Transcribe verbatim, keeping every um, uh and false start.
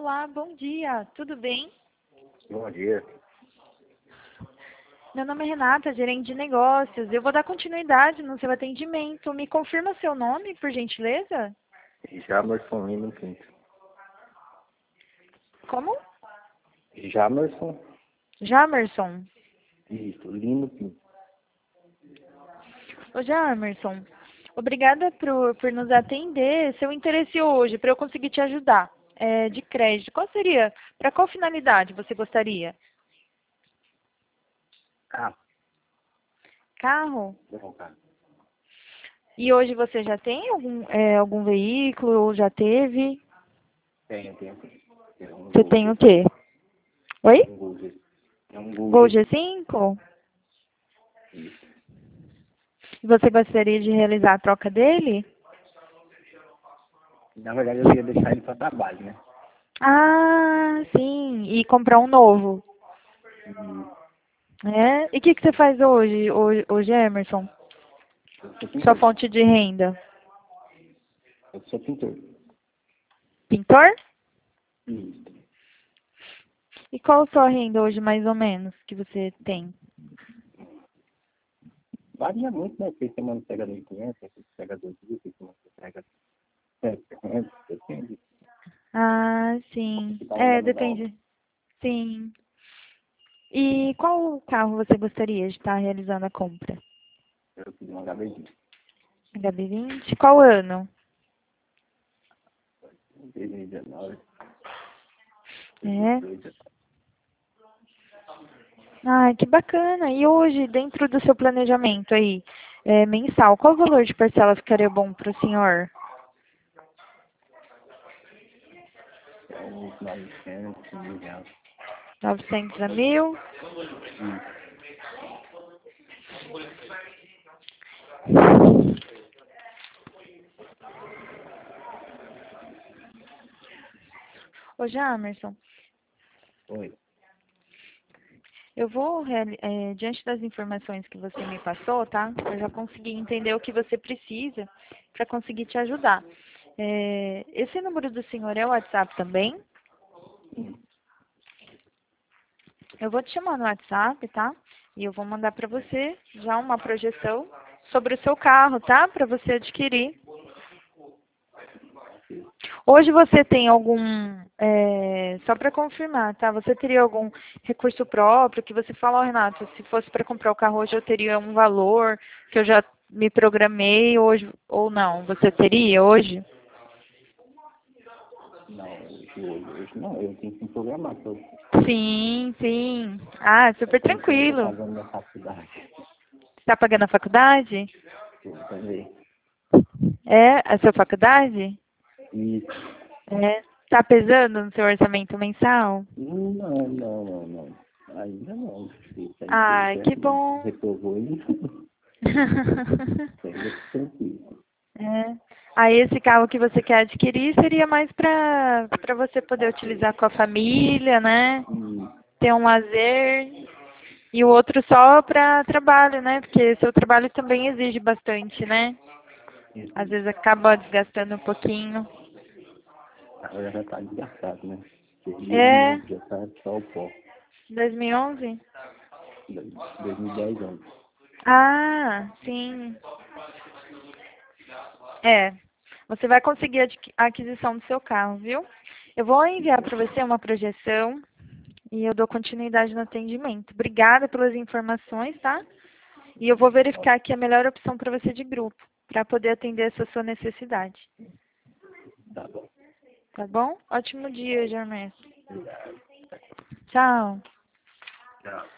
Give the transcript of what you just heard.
Olá, bom dia, tudo bem? Bom dia. Meu nome é Renata, gerente de negócios. Eu vou dar continuidade no seu atendimento. Me confirma seu nome, por gentileza? Jamerson Lino Pinto. Como? Jamerson, Jamerson. isso, Lino Pinto. Ô, Jamerson, obrigada por, por nos atender. Seu interesse hoje, para eu conseguir te ajudar, é de crédito. Qual seria? Para qual finalidade você gostaria? Ah, Carro? bom, cara. E hoje você já tem algum, é, algum veículo ou já teve? Tenho, tenho. Tenho um Você Gol tem o G. quê? Oi? Um Gol G. É um Gol Gol G. G cinco? Isso. E você gostaria de realizar a troca dele? Na verdade, eu ia deixar ele para trabalho, né? Ah, sim. E comprar um novo. E É? E o que, que você faz hoje, hoje, hoje, Emerson? eu sou Sua pintor. fonte de renda? Eu sou pintor. Pintor? Isso. E qual a sua renda hoje, mais ou menos, que você tem? Varia muito, né? Porque semana pega mil e quinhentos, depois pega dois mil, depois semana pega setecentos, depende. Ah, sim. Se tá É, andando alto. depende. Sim. E qual carro você gostaria de estar realizando a compra? Eu fiz uma H B vinte. H B vinte? Qual ano? dois mil e dezenove, É. dois mil e dezoito. Ai, que bacana. E hoje, dentro do seu planejamento aí, é, mensal, qual o valor de parcela ficaria bom para o senhor? É uns novecentos mil reais. novecentos a mil? Isso. Ô, Jamerson, Oi. eu vou, reali- é, diante das informações que você me passou, tá? Eu já consegui entender o que você precisa para conseguir te ajudar. É, esse número do senhor é o WhatsApp também? Eu vou te chamar no WhatsApp, tá? E eu vou mandar para você já uma projeção sobre o seu carro, tá? Para você adquirir. Hoje você tem algum, é, só para confirmar, tá? Você teria algum recurso próprio que você fala, ó, Renato, se fosse para comprar o carro hoje eu teria um valor que eu já me programei hoje ou não? Você teria hoje? Não, hoje, hoje, hoje não, eu tenho que me programar. Tô, Sim, sim. Ah, é super porque eu tô tranquilo. pagando minha faculdade. Você está pagando a faculdade? Eu também. É a sua faculdade? Isso. É. Tá pesando no seu orçamento mensal? Não, não, não, não. Ainda não. Isso aí tudo Ai, que certo. bom. Reprovou ainda. Ainda tranquilo. É. Aí esse carro que você quer adquirir seria mais para para você poder utilizar com a família, né? E Ter um lazer. E o outro só para trabalho, né? Porque seu trabalho também exige bastante, né? Às isso. vezes acaba desgastando um pouquinho. Agora já tá desgastado, né? Porque É, dois mil e onze já tá só o pó. dois mil e onze? dois mil e dez anos. Ah, sim. É. Você vai conseguir adqui- a aquisição do seu carro, viu? Eu vou enviar para você uma projeção e eu dou continuidade no atendimento. Obrigada pelas informações, tá? E eu vou verificar aqui a melhor opção para você de grupo, para poder atender essa sua necessidade. Tá bom. Tá bom? Ótimo dia, Germês. Obrigado. Tchau. Tchau.